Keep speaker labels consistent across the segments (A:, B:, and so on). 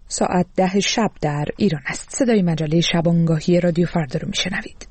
A: ساعت 10 شب در ایران است. صدای مجله شبانگاهی رادیو فردا رو میشنوید.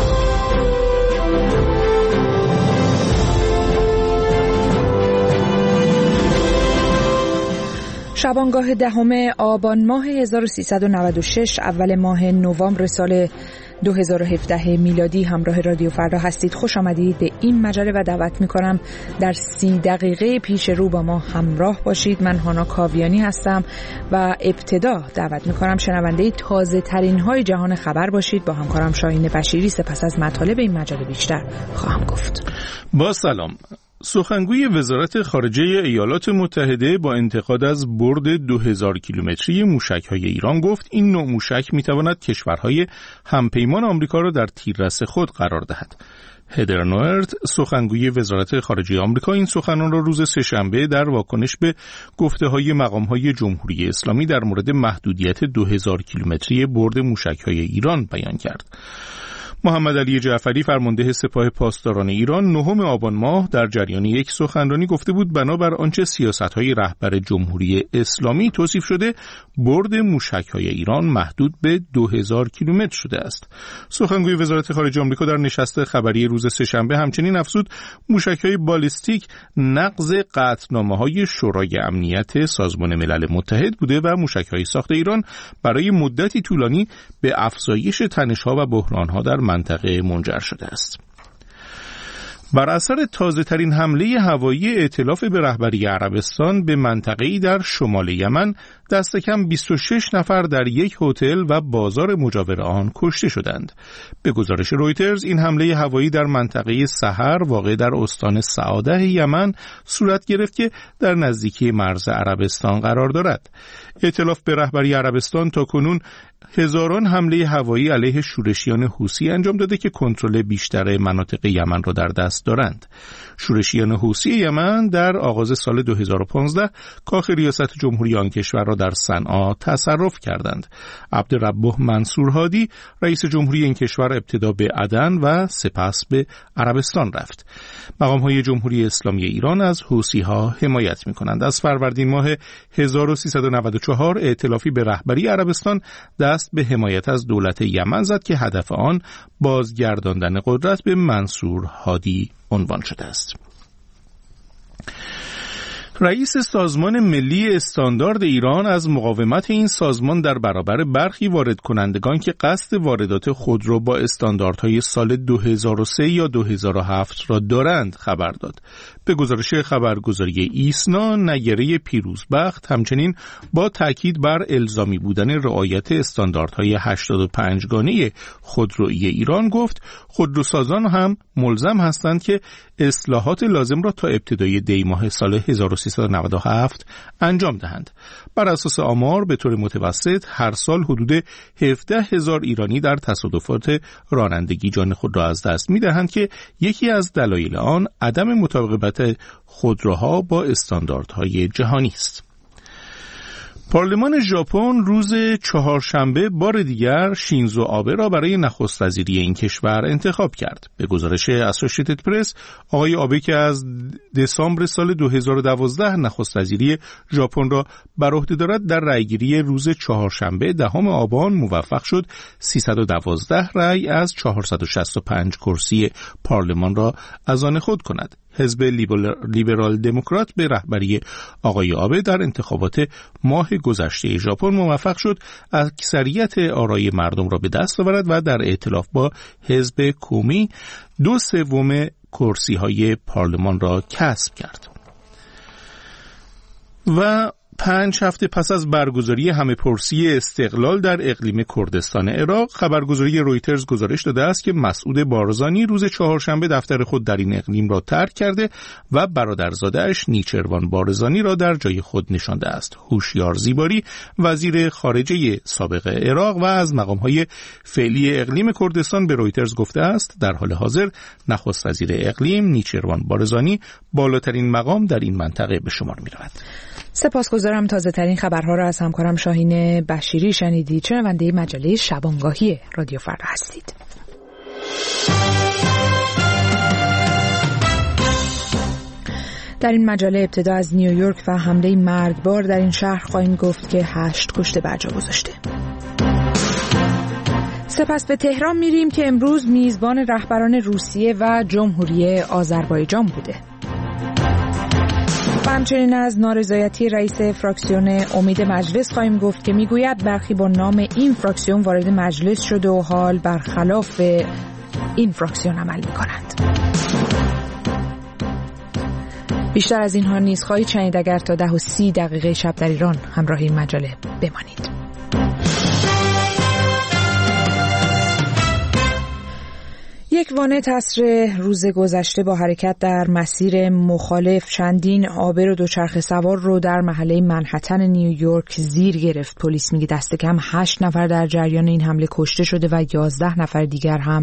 A: شبانگاه 10 آبان ماه 1396 اول ماه نوامبر سال 2017 میلادی همراه رادیو فردا هستید. خوش آمدید به این مجله و دعوت میکنم در 30 دقیقه پیش رو با ما همراه باشید. من هانا کاویانی هستم و ابتدا دعوت میکنم شنونده تازه ترین های جهان خبر باشید. با همکارم شاهین بشیری سپس از مطالب این مجله بیشتر خواهم گفت.
B: با سلام. سخنگوی وزارت خارجه ایالات متحده با انتقاد از برد 2000 کیلومتری موشک‌های ایران گفت این نوع موشک می‌تواند کشورهای همپیمان آمریکا را در تیررس خود قرار دهد. هدر نوئرت سخنگوی وزارت خارجه آمریکا این سخنان را روز سه‌شنبه در واکنش به گفته‌های مقام‌های جمهوری اسلامی در مورد محدودیت 2000 کیلومتری برد موشک‌های ایران بیان کرد. محمد علی جعفری فرمانده سپاه پاسداران ایران 9 آبان ماه در جریان یک سخنرانی گفته بود بنابر آنچه سیاست‌های رهبر جمهوری اسلامی توصیف شده برد موشک‌های ایران محدود به 2000 کیلومتر شده است. سخنگوی وزارت خارجه آمریکا در نشست خبری روز سه‌شنبه همچنین افزود موشک‌های بالیستیک نقض قطعنامه‌های شورای امنیت سازمان ملل متحد بوده و موشک‌های ساخت ایران برای مدتی طولانی به افزایش تنش‌ها و بحران‌ها در منطقه منجر شده است. بر اثر تازه‌ترین حمله هوایی ائتلاف به رهبری عربستان به منطقه‌ای در شمال یمن دست کم 26 نفر در یک هتل و بازار مجاور آن کشته شدند. به گزارش رویترز این حمله هوایی در منطقه سحر واقع در استان سعاده یمن صورت گرفت که در نزدیکی مرز عربستان قرار دارد. ائتلاف به رهبری عربستان تاکنون هزاران حمله هوایی علیه شورشیان حوثی انجام داده که کنترل بیشتر مناطق یمن را در دست دارند. شورشیان حوثی یمن در آغاز سال 2015 کاخ ریاست جمهوری آن کشور را در صنعا تصرف کردند. عبدالربه منصور هادی رئیس جمهوری این کشور ابتدا به عدن و سپس به عربستان رفت. مقام‌های جمهوری اسلامی ایران از حوثی‌ها حمایت می‌کنند. از فروردین ماه 1394 ائتلافی به رهبری عربستان دست به حمایت از دولت یمن زد که هدف آن بازگرداندن قدرت به منصور هادی عنوان شده است. رئیس سازمان ملی استاندارد ایران از مقاومت این سازمان در برابر برخی وارد کنندگان که قصد واردات خودرو با استانداردهای سال 2003 یا 2007 را دارند خبر داد. به گزارش خبرگزاری ایسنا، نیره پیروزبخت همچنین با تاکید بر الزامی بودن رعایت استانداردهای 85 گانه خودرویی ایران گفت خودروسازان هم ملزم هستند که اصلاحات لازم را تا ابتدای دی ماه سال 1397 انجام دهند. بر اساس آمار به طور متوسط هر سال حدود 17,000 ایرانی در تصادفات رانندگی جان خود را از دست می‌دهند که یکی از دلایل آن عدم مطابقت خودروها با استانداردهای جهانی است. پارلمان ژاپن روز چهارشنبه بار دیگر شینزو آبه را برای نخست وزیری این کشور انتخاب کرد. به گزارش اسوسییتد پرس، آقای آبه که از دسامبر سال 2012 نخست وزیری ژاپن را بر عهده دارد در رأیگیری روز چهارشنبه 10 آبان موفق شد 312 رأی از 465 کرسی پارلمان را از آن خود کند. حزب لیبرال دموکرات به رهبری آقای آبه در انتخابات ماه گذشته ژاپن موفق شد اکثریت آرای مردم را به دست آورد و در ائتلاف با حزب کومی 2/3 کرسی‌های پارلمان را کسب کرد. و 5 هفته پس از برگزاری همه‌پرسی استقلال در اقلیم کردستان عراق، خبرگزاری رویترز گزارش داده است که مسعود بارزانی روز چهارشنبه دفتر خود در این اقلیم را ترک کرده و برادرزاده‌اش نیچروان بارزانی را در جای خود نشانده است. هوشیار زیباری وزیر خارجه سابق عراق و از مقام‌های فعلی اقلیم کردستان به رویترز گفته است در حال حاضر نخست وزیر اقلیم نیچروان بارزانی بالاترین مقام در این منطقه به شمار می‌رود.
A: سپاسگزارم. تازه ترین خبرها را از همکارم شاهین بشیری شنیدید. شنونده مجله شبانگاهی رادیو فردا هستید. در این مجله ابتدا از نیویورک و حمله مرگبار در این شهر خواهیم گفت که 8 کشته بر جا گذاشته. سپس به تهران میریم که امروز میزبان رهبران روسیه و جمهوری آذربایجان بوده. و همچنین از نارضایتی رئیس فراکسیون امید مجلس خواهیم گفت که میگوید برخی با نام این فراکسیون وارد مجلس شده و حال برخلاف این فراکسیون عمل میکنند. بیشتر از اینها نیز خواهید شنید اگر تا 10:30 شب در ایران همراه این مجله بمانید. یک وانت عصر روز گذشته با حرکت در مسیر مخالف چندین آبر و دوچرخه سوار رو در محله منهتن نیویورک زیر گرفت. پلیس میگه دست کم 8 نفر در جریان این حمله کشته شده و 11 نفر دیگر هم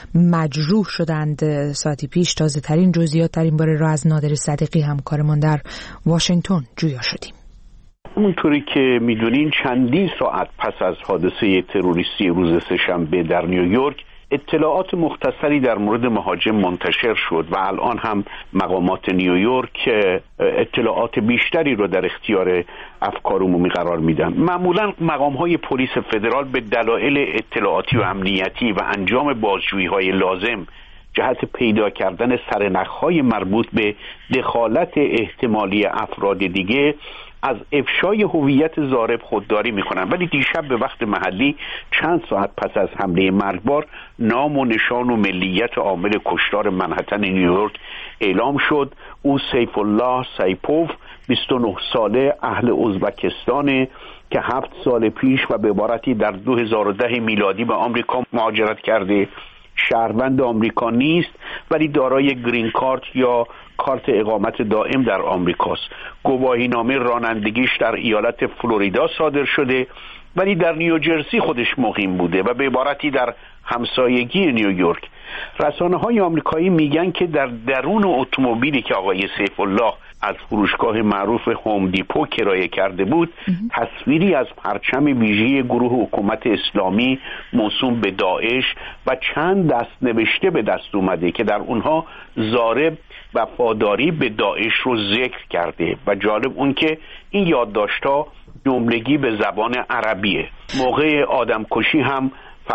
A: مجروح شدند. ساعتی پیش تازه ترین جزئیات در این باره را از نادر صدیقی همکارمان در واشنگتن جویا شدیم.
C: اونطوری که میدونین چندین ساعت پس از حادثه تروریستی روز سه‌شنبه در نیویورک اطلاعات مختصری در مورد مهاجم منتشر شد و الان هم مقامات نیویورک اطلاعات بیشتری رو در اختیار افکار عمومی قرار میدن. معمولا مقام‌های پلیس فدرال به دلایل اطلاعاتی و امنیتی و انجام بازجویی‌های لازم جهت پیدا کردن سرنخ‌های مربوط به دخالت احتمالی افراد دیگه از افشای هویت ضارب خودداری میکنن، ولی دیشب به وقت محلی چند ساعت پس از حمله مرگبار نام و نشان و ملیت عامل کشتار منهتن نیویورک اعلام شد. او سیف الله سایپوف 29 ساله اهل ازبکستانه که 7 سال پیش و به عبارتی در 2010 میلادی به آمریکا مهاجرت کرده. شهروند آمریکا نیست ولی دارای گرین کارت یا کارت اقامت دائم در آمریکاست. گواهینامه رانندگیش در ایالت فلوریدا صادر شده ولی در نیوجرسی خودش مقیم بوده و به عبارتی در همسایگی نیویورک. رسانه‌های آمریکایی میگن که در درون اتومبیلی که آقای سیف الله از فروشگاه معروف هوم دیپو کرایه کرده بود تصویری از پرچم ویژه گروه حکومت اسلامی موسوم به داعش و چند دست نوشته به دست اومده که در اونها ضارب وفاداری به داعش رو ذکر کرده و جالب اون که این یادداشت‌ها جملگی به زبان عربیه. موقع آدمکشی هم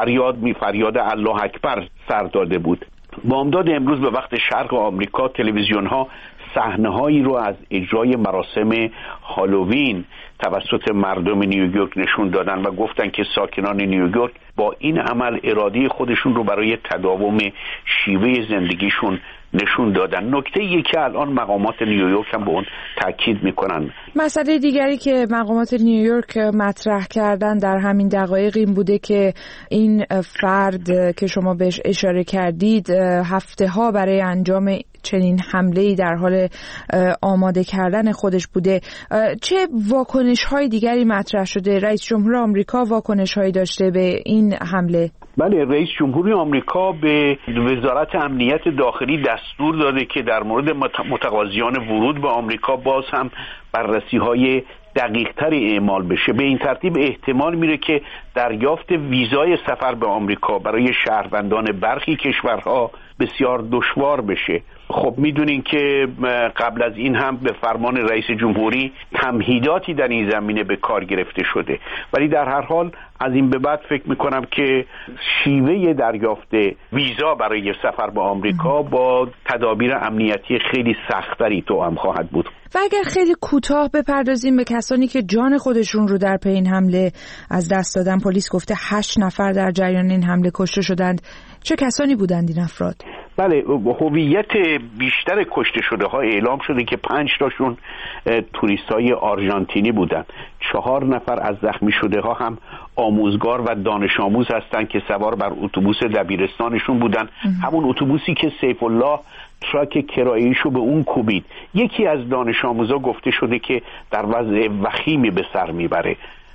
C: فریاد الله اکبر سر داده بود. بامداد امروز به وقت شرق آمریکا تلویزیون‌ها صحنه‌هایی رو از اجرای مراسم هالووین توسط مردم نیویورک نشون دادن و گفتن که ساکنان نیویورک با این عمل اراده خودشون رو برای تداوم شیوه زندگیشون نشون دادن. نکته که الان مقامات نیویورک هم به اون تاکید میکنن. مسئله
A: دیگری که مقامات نیویورک مطرح کردن در همین دقایق این بوده که این فرد که شما بهش اشاره کردید هفته ها برای انجام چنین حمله‌ای در حال آماده کردن خودش بوده. چه واکنش‌های دیگری مطرح شده؟ رئیس جمهور آمریکا واکنش‌هایی داشته به این حمله؟
C: بله، رئیس جمهوری آمریکا به وزارت امنیت داخلی دستور داده که در مورد متقاضیان ورود به آمریکا باز هم بررسی‌های دقیق‌تری اعمال بشه. به این ترتیب احتمال میره که دریافت ویزای سفر به آمریکا برای شهروندان برخی کشورها بسیار دشوار بشه. خب میدونین که قبل از این هم به فرمان رئیس جمهوری تمهیداتی در این زمینه به کار گرفته شده، ولی در هر حال از این به بعد فکر میکنم که شیوه دریافت ویزا برای سفر به آمریکا با تدابیر امنیتی خیلی سختری توأم خواهد بود.
A: و اگر خیلی کوتاه بپردازیم به کسانی که جان خودشون رو در پی این حمله از دست دادن، پلیس گفته 8 نفر در جریان این حمله کشته شدند. چه کسانی بودند این افراد؟
C: بله، هویت بیشتر کشته شده ها اعلام شده که 5 تاشون توریست های آرژانتینی بودند. 4 نفر از زخمی شده ها هم آموزگار و دانش آموز هستند که سوار بر اتوبوس دبیرستانشون بودن. همون اتوبوسی که سیف الله تراک کرایه‌ایشو به اون کوبید. یکی از دانش آموزا گفته شده که در وضع وخیمی به سر میبره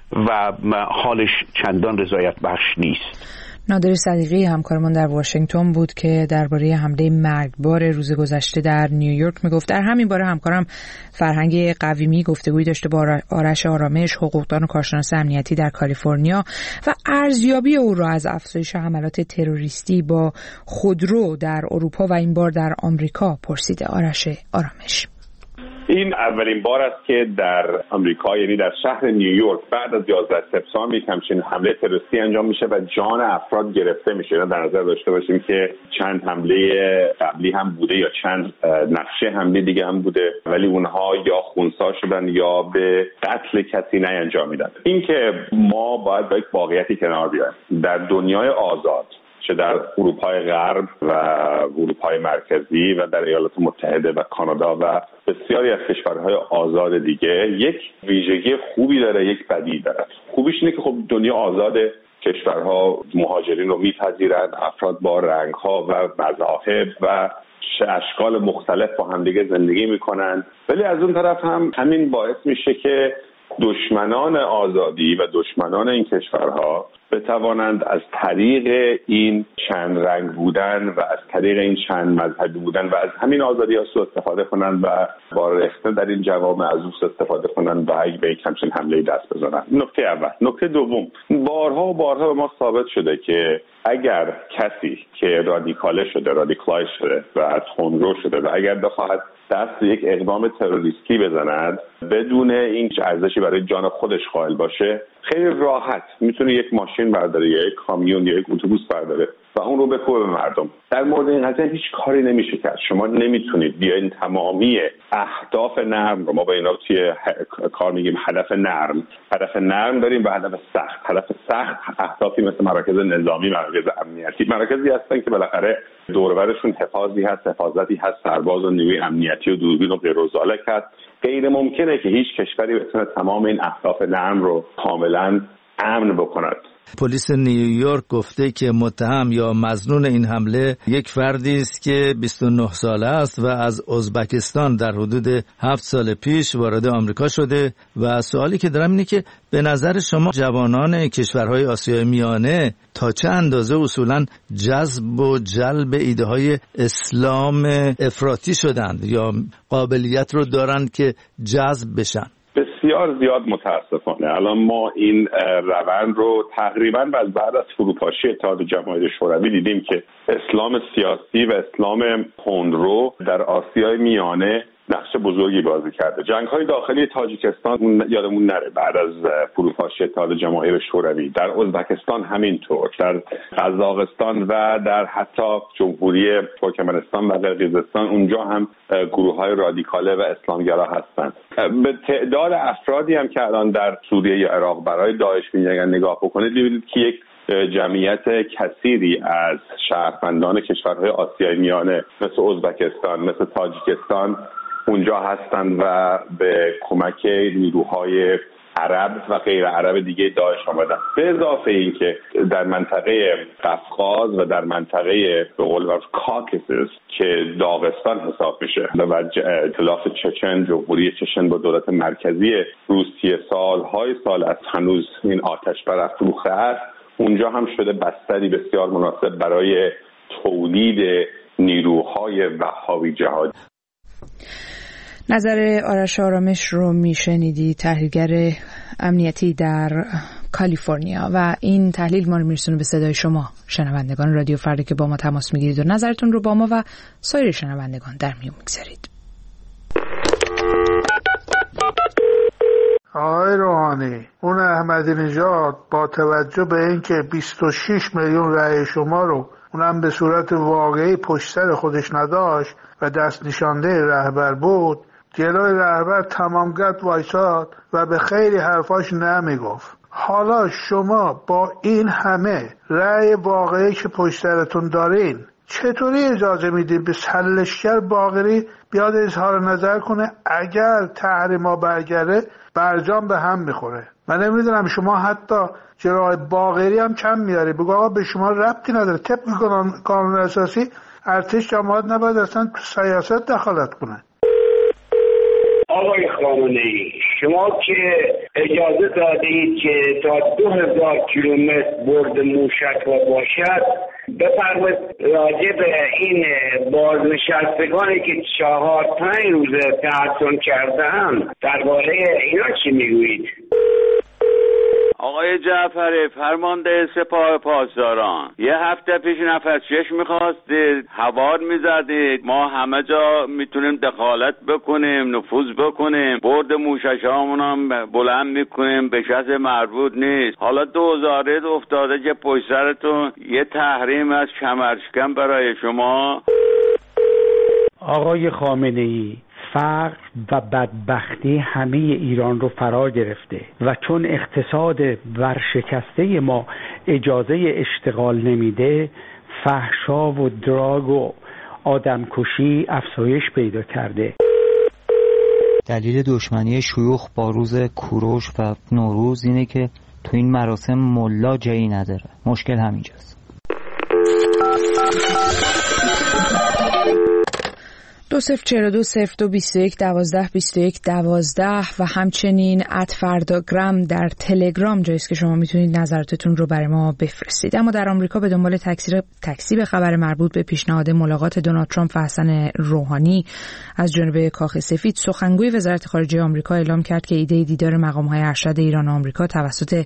C: و حالش چندان رضایت بخش نیست.
A: نادر صدیقی همکارمان در واشنگتن بود که درباره حمله مرگبار روز گذشته در نیویورک میگفت. در همین باره همکارم فرهنگ قویمی گفتگویی داشته با آرش آرامش، حقوقدان و کارشناس امنیتی در کالیفرنیا و ارزیابی او را از افزایش حملات تروریستی با خودرو در اروپا و این بار در آمریکا پرسیده. آرش آرامش:
D: این اولین بار است که در آمریکا، یعنی در شهر نیویورک، بعد از 11 سپتامبر یک همچین حمله تروریستی انجام میشه و جان افراد گرفته میشه. در نظر داشته باشیم که چند حمله قبلی هم بوده یا چند نقشه حمله دیگه هم بوده، ولی اونها یا خونسا شدن یا به قتل کسی نیانجامیدن. این که ما باید با یک واقعیتی کنار بیایم. در دنیای آزاد، چه در اروپای غرب و اروپای مرکزی و در ایالات متحده و کانادا و بسیاری از کشورهای آزاد دیگه، یک ویژگی خوبی داره، یک بدی داره. خوبیش اینه که خب دنیا آزاده، کشورها مهاجرین رو میپذیرند، افراد با رنگ‌ها و مذاهب و اشکال مختلف با همدیگه زندگی میکنن، ولی از اون طرف هم همین باعث میشه که دشمنان آزادی و دشمنان این کشورها بتوانند از طریق این چند رنگ بودن و از طریق این چند مذهبی بودن و از همین آزادی ها سوء استفاده کنند و با رخنه در این جوامع از اون استفاده کنند و به یک همچین حمله دست بزنند. نکته اول. نکته دوم، بارها و بارها به ما ثابت شده که اگر کسی که رادیکالایز شده و تندرو شده و اگر بخواهد دست یک اقدام تروریستی بزند بدون این ارزشی برای جان خودش قائل باشه، خیلی راحت میتونه یک ماشین برداره یا یک کامیون یا یک اتوبوس برداره و اون رو بکوبه به مردم. در مورد این قضیه هیچ کاری نمیشه کرد. شما نمیتونید بیاین تمامی اهداف نرم رو، ما با اینا توی کار میگیم هدف نرم داریم و هدف سخت اهدافی مثل مراکز نظامی، مراکز امنیتی، مراکزی هستن که بالاخره دور و برشون حفاظتی هست، سرباز و نیروی امنیتی و دوربین و غیر و ذالک هست. غیر ممکنه که هیچ کشوری بتونه تمام این اهداف نرم رو کاملا امن بکند.
E: پلیس نیویورک گفته که متهم یا مظنون این حمله یک فردی است که 29 ساله است و از ازبکستان در حدود 7 سال پیش وارد آمریکا شده و سوالی که دارم اینه که به نظر شما جوانان کشورهای آسیای میانه تا چه اندازه اصولاً جذب و جلب ایده های اسلام افراطی شدند یا قابلیت رو دارند که جذب بشن؟
D: بسیار زیاد متاسفانه. الان ما این روند رو تقریبا بعد از فروپاشی اتحاد جماهیر شوروی دیدیم که اسلام سیاسی و اسلام تندرو در آسیای میانه نقش بزرگی بازی کرده. جنگ‌های داخلی تاجیکستان یادمون نره بعد از فروپاشی اتحاد جماهیر شوروی، در ازبکستان همینطور، در قزاقستان و در حتی جمهوری ترکمنستان و قرقیزستان، اونجا هم گروه‌های رادیکاله و اسلامگرا هستند. به تعداد افرادی هم که الان در سوریه یا عراق برای داعش می‌جنگن نگاه بکنید، ببینید که یک جمعیت کثیری از شهروندان کشورهای آسیای میانه مثل ازبکستان، مثل تاجیکستان اونجا هستند و به کمک نیروهای عرب و غیر عرب دیگه داعش آمدن. به اضافه این که در منطقه قفقاز و در منطقه به قول معروف کاکسوس که داغستان حساب میشه و ائتلاف چچن، جمهوری چچن با دولت مرکزی روسیه سال است هنوز این آتش برافروخته است، اونجا هم شده بستری بسیار مناسب برای تولید نیروهای وهابی جهادی.
A: نظر آرش آرامش رو میشنیدی، تحلیلگر امنیتی در کالیفرنیا، و این تحلیل ما رو میرسونه به صدای شما شنوندگان رادیو فردا که با ما تماس میگیرید و نظرتون رو با ما و سایر شنوندگان در میون میگذارید.
F: آقای روحانی، اون احمدی نژاد با توجه به اینکه 26 میلیون رأی شما رو اونم به صورت واقعی پشت سر خودش نداشت و دست نشانده رهبر بود، جلوی رهبر تمام گرد وایساد و به خیلی حرفاش نمیگفت. حالا شما با این همه رأی واقعی که پشت سرتون دارین چطوری اجازه میدین به سلشگر باقری بیاد اظهار نظر کنه اگر تحریما برگره برجام به هم میخوره؟ من نمیدونم شما حتی جلوی باقری هم کم میاری، بگو آقا به شما ربطی نداره، طبق قانون اساسی ارتش جماعت نباید اصلا تو سیاست دخالت کنه.
G: آقای خامنه‌ای، شما که اجازه دادید که تا 2000 کیلومتر برد موشک باشد، بفرمایید راجع به این بازنشستگانی که 4-5 روز تعطل کردن درباره اینا چی میگویید؟
H: آقا آقای جعفری فرمانده سپاه پاسداران، یه هفته پیش نفس‌کش می‌خواستید، هوار می‌زدید، ما همه جا میتونیم دخالت بکنیم، نفوذ بکنیم، برد موشک‌هامون هم بلند می‌کنیم، به کس مربوط نیست. حالا 2000 افتاده که پشت سرتون یه تحریم از کمرشکن برای شما.
I: آقای خامنه‌ای، فقر و بدبختی همه ایران رو فرا گرفته و چون اقتصاد ورشکسته ما اجازه اشتغال نمیده، فحشا و دراگ و آدمکشی افزایش پیدا کرده.
J: دلیل دشمنی شیوخ با روز کوروش و نوروز اینه که تو این مراسم ملا جایی نداره. مشکل همینجاست.
A: 204202211222 و همچنین @فرداگرام در تلگرام جاییست که شما میتونید نظراتتون رو برای ما بفرستید. اما در آمریکا به دنبال تکذیب خبر مربوط به پیشنهاد ملاقات دونالد ترامپ و حسن روحانی از جانب کاخ سفید، سخنگوی وزارت خارجه آمریکا اعلام کرد که ایده دیدار مقام‌های ارشد ایران و آمریکا توسط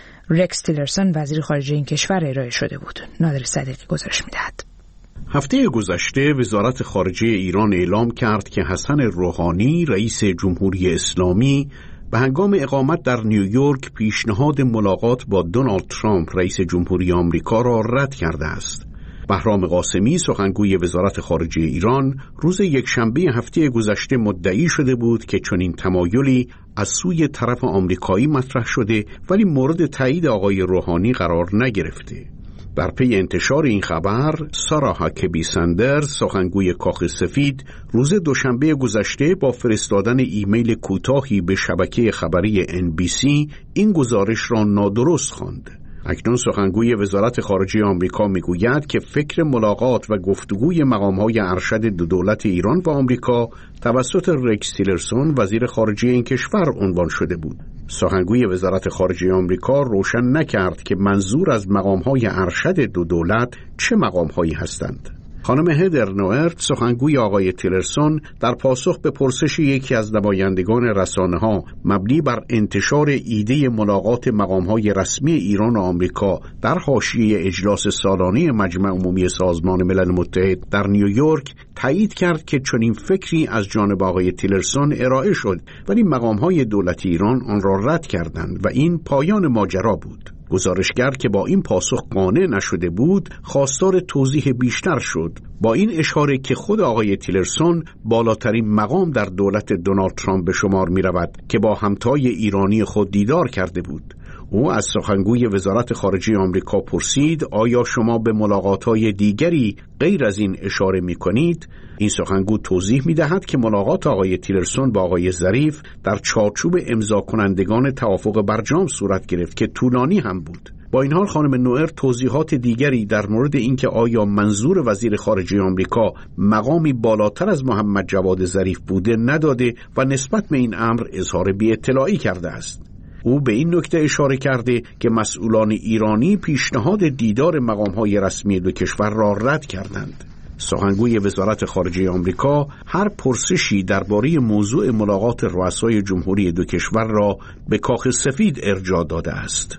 A: رکس تیلرسون وزیر خارجه این کشور ارائه شده بود. نادر صدیقی گزارش می‌دهد.
C: هفته گذشته وزارت خارجه ایران اعلام کرد که حسن روحانی رئیس جمهوری اسلامی به هنگام اقامت در نیویورک پیشنهاد ملاقات با دونالد ترامپ رئیس جمهوری آمریکا را رد کرده است. بهرام قاسمی سخنگوی وزارت خارجه ایران روز یکشنبه هفته گذشته مدعی شده بود که چنین تمایلی از سوی طرف آمریکایی مطرح شده ولی مورد تایید آقای روحانی قرار نگرفته. در پی انتشار این خبر، سارا هاکبی سندرز سخنگوی کاخ سفید روز دوشنبه گذشته با فرستادن ایمیل کوتاهی به شبکه خبری NBC این گزارش را نادرست خواند. اکنون سخنگوی وزارت خارجه آمریکا میگوید که فکر ملاقات و گفتگوی مقام‌های ارشد دو دولت ایران و آمریکا توسط رکس تیلرسون وزیر خارجه این کشور عنوان شده بود. سخنگوی وزارت خارجه آمریکا روشن نکرد که منظور از مقام‌های ارشد دو دولت چه مقام‌هایی هستند. خانم هدر نوئرت سخنگوی آقای تیلرسون در پاسخ به پرسش یکی از نمایندگان رسانه‌ها مبنی بر انتشار ایده ملاقات مقام‌های رسمی ایران و آمریکا در حاشیه اجلاس سالانه مجمع عمومی سازمان ملل متحد در نیویورک تایید کرد که چنین فکری از جانب آقای تیلرسون ارائه شد ولی مقام‌های دولتی ایران آن را رد کردند و این پایان ماجرا بود. گزارشگر که با این پاسخ قانع نشده بود خواستار توضیح بیشتر شد، با این اشاره که خود آقای تیلرسون بالاترین مقام در دولت دونالد ترامپ به شمار می رود که با همتای ایرانی خود دیدار کرده بود. او از سخنگوی وزارت خارجه آمریکا پرسید آیا شما به ملاقات‌های دیگری غیر از این اشاره می‌کنید؟ این سخنگو توضیح می‌دهد که ملاقات آقای تیلرسون با آقای ظریف در چارچوب امضا کنندگان توافق برجام صورت گرفت که طولانی هم بود. با این حال خانم نوئر توضیحات دیگری در مورد اینکه آیا منظور وزیر خارجه آمریکا مقامی بالاتر از محمد جواد ظریف بوده نداده و نسبت به این امر اظهار بی‌اطلاعی کرده است. او به این نکته اشاره کرده که مسئولان ایرانی پیشنهاد دیدار مقام‌های رسمی دو کشور را رد کردند. سخنگوی وزارت خارجه آمریکا هر پرسشی درباره موضوع ملاقات رؤسای جمهوری دو کشور را به کاخ سفید ارجاع داده است.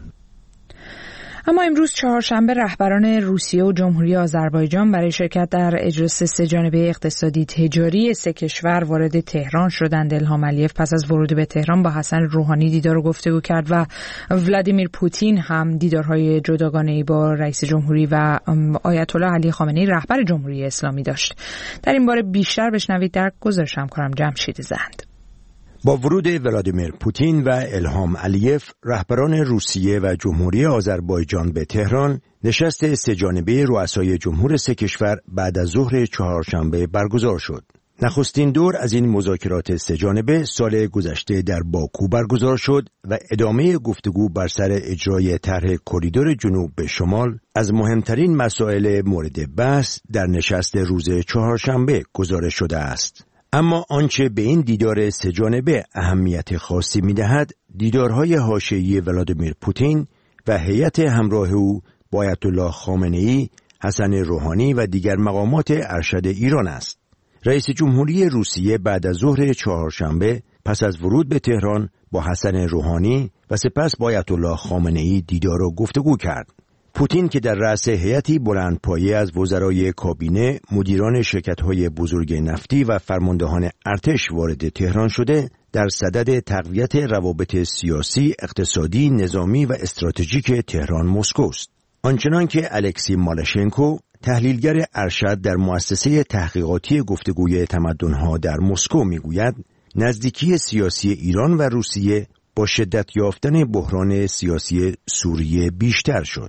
A: اما امروز چهارشنبه رهبران روسیه و جمهوری آذربایجان برای شرکت در اجلاس سه‌جانبه اقتصادی تجاری سه کشور وارد تهران شدند. الهام علیف پس از ورود به تهران با حسن روحانی دیدار و گفتگو کرد و ولادیمیر پوتین هم دیدارهای جداگانه‌ای با رئیس جمهوری و آیت الله علی خامنه‌ای رهبر جمهوری اسلامی داشت. در این باره بیشتر بشنوید در گزارش همکارم جمشید زند.
K: با ورود ولادیمیر پوتین و الهام علیف رهبران روسیه و جمهوری آذربایجان به تهران، نشست سه‌جانبه رؤسای جمهور سه کشور بعد از ظهر چهارشنبه برگزار شد. نخستین دور از این مذاکرات سه‌جانبه سال گذشته در باکو برگزار شد و ادامه گفتگو بر سر اجرای طرح کریدور جنوب به شمال از مهمترین مسائل مورد بحث در نشست روز چهارشنبه گزارش شده است. اما آنچه به این دیدار سه‌جانبه اهمیت خاصی می‌دهد، دیدارهای حاشیه‌ای ولادیمیر پوتین و هیئت همراه او با آیت الله خامنه‌ای، حسن روحانی و دیگر مقامات ارشد ایران است. رئیس جمهوری روسیه بعد از ظهر چهارشنبه پس از ورود به تهران با حسن روحانی و سپس با آیت الله خامنه‌ای دیدار و گفتگو کرد. پوتین که در رأس هیئتی بلندپایه از وزرای کابینه، مدیران شرکت‌های بزرگ نفتی و فرماندهان ارتش وارد تهران شده، در صدد تقویت روابط سیاسی، اقتصادی، نظامی و استراتژیک تهران مسکو است. آنچنان که الکسی مالاشنکو، تحلیلگر ارشد در مؤسسه تحقیقاتی گفتگوی تمدن‌ها در مسکو میگوید، نزدیکی سیاسی ایران و روسیه با شدت یافتن بحران سیاسی سوریه بیشتر شد.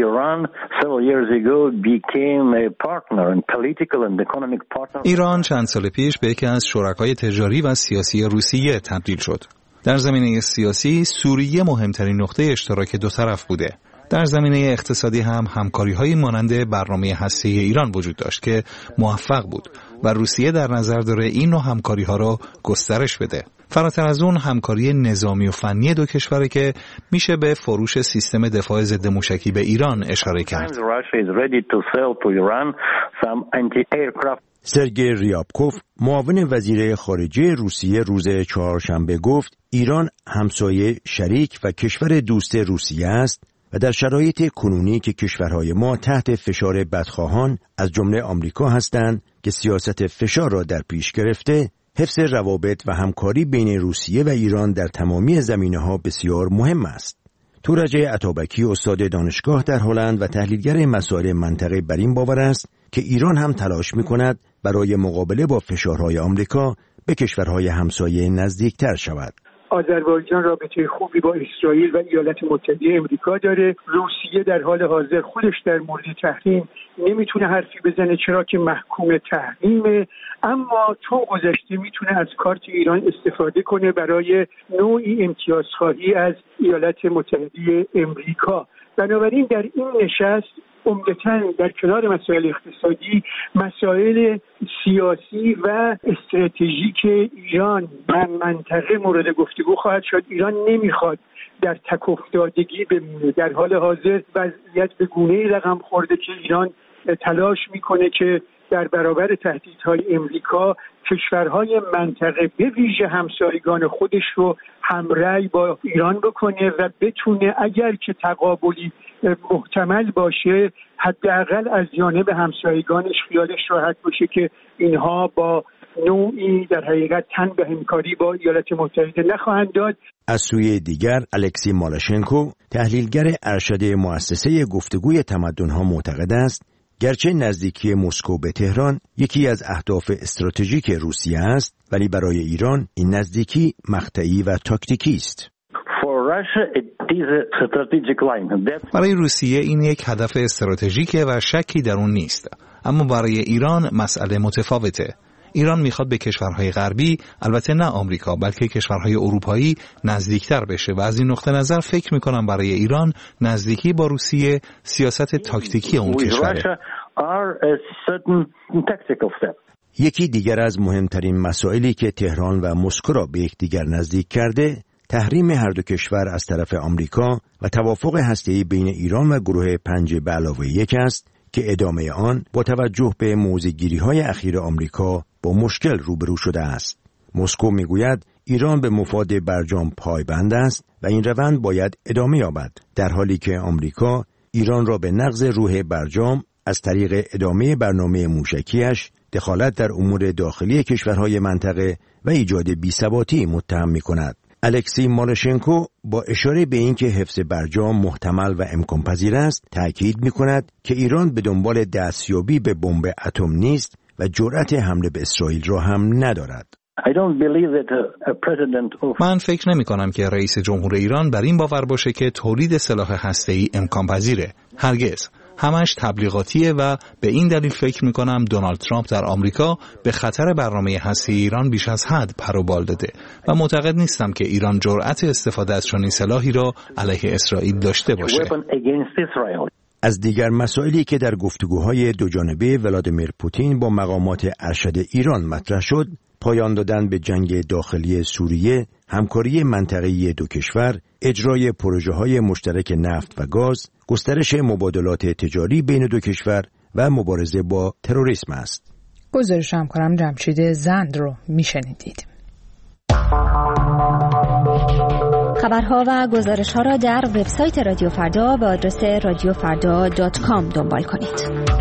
L: ایران چند سال پیش به یکی از شرکای تجاری و سیاسی روسیه تبدیل شد. در زمینه سیاسی، سوریه مهمترین نقطه اشتراک دو طرف بوده. در زمینه اقتصادی هم همکاری‌های مانند برنامه هسته‌ای ایران وجود داشت که موفق بود و روسیه در نظر داره این نوع همکاری‌ها را گسترش بده. فراتر از اون همکاری نظامی و فنی دو کشوره که میشه به فروش سیستم دفاع ضد موشکی به ایران اشاره کرد.
K: سرگئی ریابکوف، معاون وزیر خارجه روسیه، روز چهارشنبه گفت ایران همسایه، شریک و کشور دوست روسیه است و در شرایط کنونی که کشورهای ما تحت فشار بدخواهان از جمله آمریکا هستند که سیاست فشار را در پیش گرفته، حفظ روابط و همکاری بین روسیه و ایران در تمامی زمینه‌ها بسیار مهم است. تورج عطابکی، استاد دانشگاه در هلند و تحلیلگر مسائل منطقه، بر این باور است که ایران هم تلاش می‌کند برای مقابله با فشارهای آمریکا به کشورهای همسایه نزدیکتر شود.
M: آذربایجان رابطه خوبی با اسرائیل و ایالات متحده امریکا داره. روسیه در حال حاضر خودش در مورد تحریم نمیتونه حرفی بزنه، چرا که محکوم تحریمه، اما چون گذشته میتونه از کارت ایران استفاده کنه برای نوعی امتیازخواهی از ایالات متحده امریکا. بنابراین در این نشست عمدتاً در کنار مسائل اقتصادی، مسائل سیاسی و استراتژیک ایران در منطقه مورد گفتگو خواهد شد. ایران نمیخواد در تک افتادگی بمونه. در حال حاضر وضعیت به گونه‌ای رقم خورده که ایران تلاش میکنه که در برابر تهدیدهای امریکا کشورهای منطقه به ویژه همسایگان خودش رو همرأی با ایران بکنه و بتونه اگر که تقابلی محتمل باشه حداقل از جانب همسایگانش خیالش راحت باشه که اینها با نوعی در حقیقت تن به همکاری با ایالات متحده نخواهند داد.
K: از سوی دیگر الکسی مالاشنکو، تحلیلگر ارشد مؤسسه گفتگوی تمدن‌ها، معتقد است گرچه نزدیکی مسکو به تهران یکی از اهداف استراتژیک روسیه است، ولی برای ایران این نزدیکی مقطعی و تاکتیکی است.
L: برای روسیه این یک هدف استراتژیکه و شکی در اون نیست، اما برای ایران مسئله متفاوته. ایران میخواد به کشورهای غربی، البته نه آمریکا، بلکه کشورهای اروپایی نزدیکتر بشه و از این نقطه نظر فکر میکنم برای ایران نزدیکی با روسیه سیاست تاکتیکی اون کشوره.
K: یکی دیگر از مهمترین مسائلی که تهران و مسکو را به یکدیگر نزدیک کرده، تحریم هر دو کشور از طرف آمریکا و توافق هسته‌ای بین ایران و گروه 5+1 است که ادامه آن با توجه به موضع‌گیری‌های اخیر آمریکا با مشکل روبرو شده است. مسکو میگوید ایران به مفاد برجام پایبند است و این روند باید ادامه یابد، در حالی که آمریکا ایران را به نقض روح برجام از طریق ادامه برنامه موشکیش، دخالت در امور داخلی کشورهای منطقه و ایجاد بی‌ثباتی متهم می‌کند. الکسی مالاشنکو با اشاره به اینکه حفظ برجام محتمل و امکان پذیر است، تأکید می‌کند که ایران به دنبال دستیابی به بمب اتم نیست و جرأت حمله به اسرائیل را هم ندارد.
L: من فکر نمی‌کنم که رئیس جمهور ایران بر این باور باشه که تولید سلاح هسته‌ای امکان پذیره. هرگز. همش تبلیغاتیه و به این دلیل فکر میکنم دونالد ترامپ در آمریکا به خطر برنامه هسته‌ای ایران بیش از حد پر و بال داده و معتقد نیستم که ایران جرأت استفاده از چنین سلاحی را علیه اسرائیل داشته باشه.
K: از دیگر مسائلی که در گفتگوهای دوجانبه ولادیمیر پوتین با مقامات ارشد ایران مطرح شد، پایان دادن به جنگ داخلی سوریه، همکاری منطقه‌ای دو کشور، اجرای پروژه‌های مشترک نفت و گاز، گسترش مبادلات تجاری بین دو کشور و مبارزه با تروریسم است.
A: گزارش همکارم جمشید زند رو میشنیدید.
N: خبرها و گزارش‌ها را در وبسایت رادیو فردا به آدرس radiofarda.com دنبال کنید.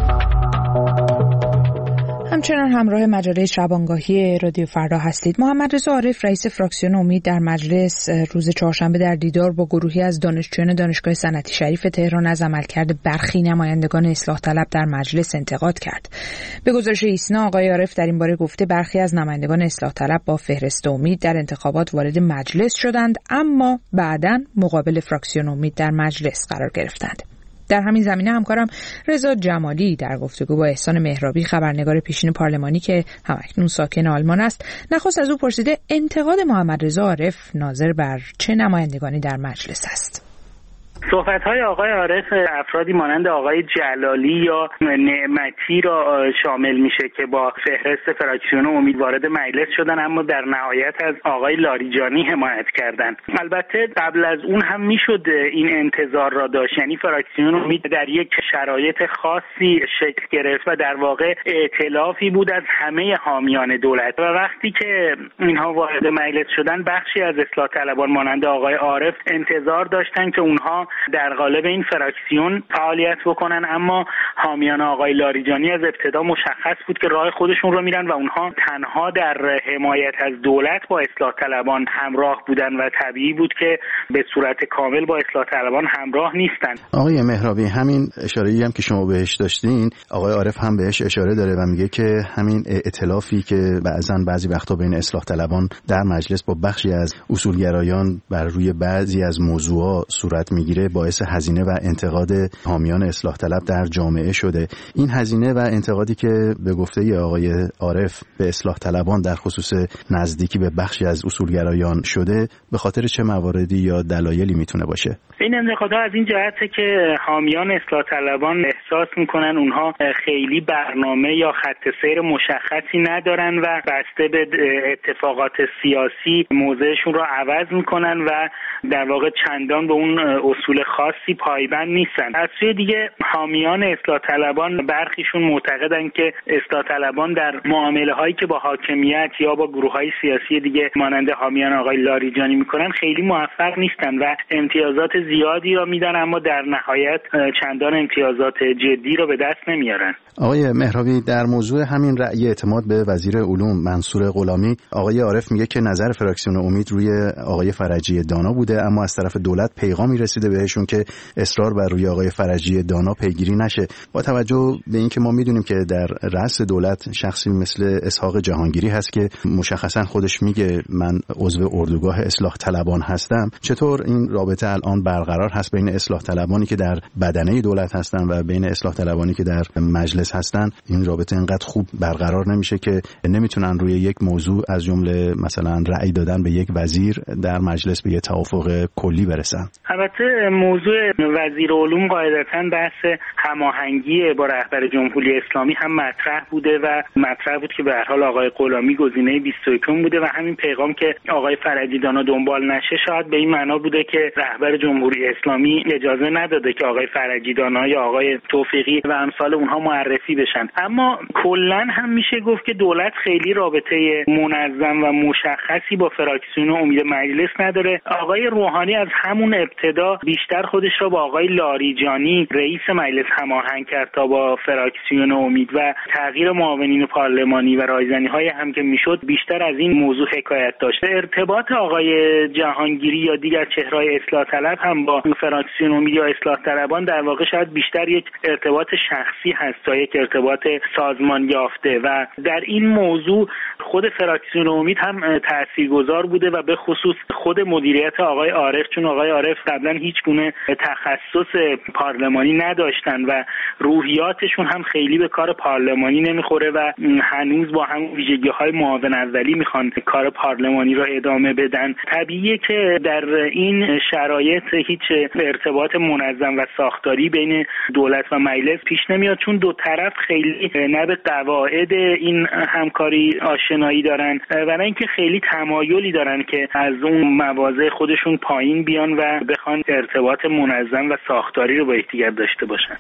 A: همچنان همراه مجله شبانگاهی رادیو فردا هستید. محمد رضا عارف رئیس فراکسیون امید در مجلس روز چهارشنبه در دیدار با گروهی از دانشجویان دانشگاه صنعتی شریف تهران از عملکرد برخی نمایندگان اصلاح طلب در مجلس انتقاد کرد. به گزارش ایسنا آقای عارف در این باره گفته برخی از نمایندگان اصلاح طلب با فهرست امید در انتخابات وارد مجلس شدند اما بعداً مقابل فراکسیون امید در مجلس قرار گرفتند. در همین زمینه همکارم رضا جمالی در گفتگو با احسان مهرابی خبرنگار پیشین پارلمانی که همکنون ساکن آلمان است نخست از او پرسیده انتقاد محمد رضا عارف ناظر بر چه نمایندگانی در مجلس است.
I: صحبت‌های آقای عارف افرادی مانند آقای جلالی یا نعمتی را شامل میشه که با فهرست فراکسیون امید وارد مجلس شدن اما در نهایت از آقای لاریجانی حمایت کردند. البته قبل از اون هم میشد این انتظار را داشت، یعنی فراکسیون امید در یک شرایط خاصی شکل گرفت و در واقع ائتلافی بود از همه حامیان دولت و وقتی که اینها وارد مجلس شدن بخشی از اصلاح طلبان مانند آقای عارف انتظار داشتن که اونها در قالب این فراکسیون فعالیت بکنن، اما حامیان آقای لاریجانی از ابتدا مشخص بود که راه خودشون رو میرن و اونها تنها در حمایت از دولت با اصلاح طلبان همراه بودن و طبیعی بود که به صورت کامل با اصلاح طلبان همراه نیستن.
O: آقای مهرابی، همین اشاره‌ای هم که شما بهش داشتین آقای عارف هم بهش اشاره داره و میگه که همین ائتلافی که بعضی وقتا بین اصلاح طلبان در مجلس با بخشی از اصولگرایان بر روی بعضی از موضوعات صورت میگیره باعث هزینه و انتقاد حامیان اصلاح طلب در جامعه شده. این هزینه و انتقادی که به گفته آقای عارف به اصلاح طلبان در خصوص نزدیکی به بخشی از اصولگرایان شده به خاطر چه مواردی یا دلایلی میتونه باشه؟
I: این انتقادها از این جهته که حامیان اصلاح طلبان احساس میکنن اونها خیلی برنامه یا خط سیر مشخصی ندارن و بسته به اتفاقات سیاسی موضعشون رو عوض میکنن و در واقع چندان به اون اصول خاصی پایبند نیستن. از سوی دیگه حامیان اصلاح طلبان برخیشون معتقدن که اصلاح طلبان در معامله هایی که با حاکمیت یا با گروه های سیاسی دیگه مانند حامیان آقای لاریجانی میکنن خیلی موفق نیستن و امتیازات زیادی را میدن اما در نهایت چندان امتیازات جدی را به دست نمیارن.
O: آقای مهرابی، در موضوع همین رأی اعتماد به وزیر علوم منصور غلامی آقای عارف میگه که نظر فراکسیون امید روی آقای فرجی دانا بوده اما از طرف دولت پیغامی رسیده بهشون که اصرار بر روی آقای فرجی دانا پیگیری نشه. با توجه به اینکه ما میدونیم که در رأس دولت شخصی مثل اسحاق جهانگیری هست که مشخصا خودش میگه من عضو اردوگاه اصلاح طلبان هستم، چطور این رابطه الان برقرار هست بین اصلاح طلبانی که در بدنه دولت هستن و بین اصلاح طلبانی که در مجلس هستن؟ این رابطه اینقدر خوب برقرار نمیشه که نمیتونن روی یک موضوع از جمله مثلا رأی دادن به یک وزیر در مجلس به یک توافق کلی برسن؟
I: البته موضوع وزیر علوم قاعدتاً بحث هماهنگی با رهبر جمهوری اسلامی هم مطرح بوده و مطرح بود که به هر حال آقای غلامی گزینه 21 بوده و همین پیغام که آقای فرجی دانا دنبال نشه شاید به این معنا بوده که رهبر جمهوری اسلامی اجازه نداده که آقای فرجی دانا یا آقای توفیقی و امثال اونها معرفی بشن. اما کلاً هم میشه گفت که دولت خیلی رابطه منظم و مشخصی با فراکسیون امید مجلس نداره. آقای روحانی از همون ابتدا بیشتر خودش را با آقای لاریجانی رئیس مجلس هماهنگ کرد تا با فراکسیون امید و تغییر معاونین پارلمانی و رایزنی‌های هم که میشد بیشتر از این موضوع حکایت داشت. ارتباط آقای جهانگیری یا دیگر چهره‌های اصلاح طلب هم با فراکسیون امید یا اصلاح طلبان در واقع شاید بیشتر یک ارتباط شخصی هست تا یک ارتباط سازمان یافته و در این موضوع خود فراکسیون امید هم تاثیرگذار بوده و به خصوص خود مدیریت آقای عارف، چون آقای عارف قبلا هیچ گونه تخصص پارلمانی نداشتن و روحیاتشون هم خیلی به کار پارلمانی نمیخوره و هنوز با همون ویژگی‌های معاون اولی میخوان کار پارلمانی را ادامه بدن. طبیعیه که در این شرایط هیچ ارتباط منظم و ساختاری بین دولت و مجلس پیش نمیاد، چون دو طرف خیلی نه به قواعد این همکاری آشنایی دارن و نه اینکه خیلی تمایلی دارن که از اون مواضع خودشون پایین بیان و بخوان ارتباط منظم و ساختاری رو با یکدیگر داشته باشن.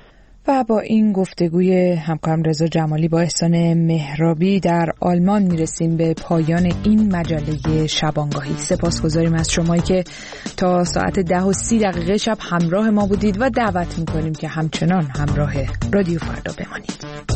A: و با این گفتگوی همکارم رضا جمالی با احسان مهرابی در آلمان میرسیم به پایان این مجله شبانگاهی. سپاسگزاریم از شمایی که تا ساعت 10:30 شب همراه ما بودید و دعوت میکنیم که همچنان همراه رادیو فردا بمانید.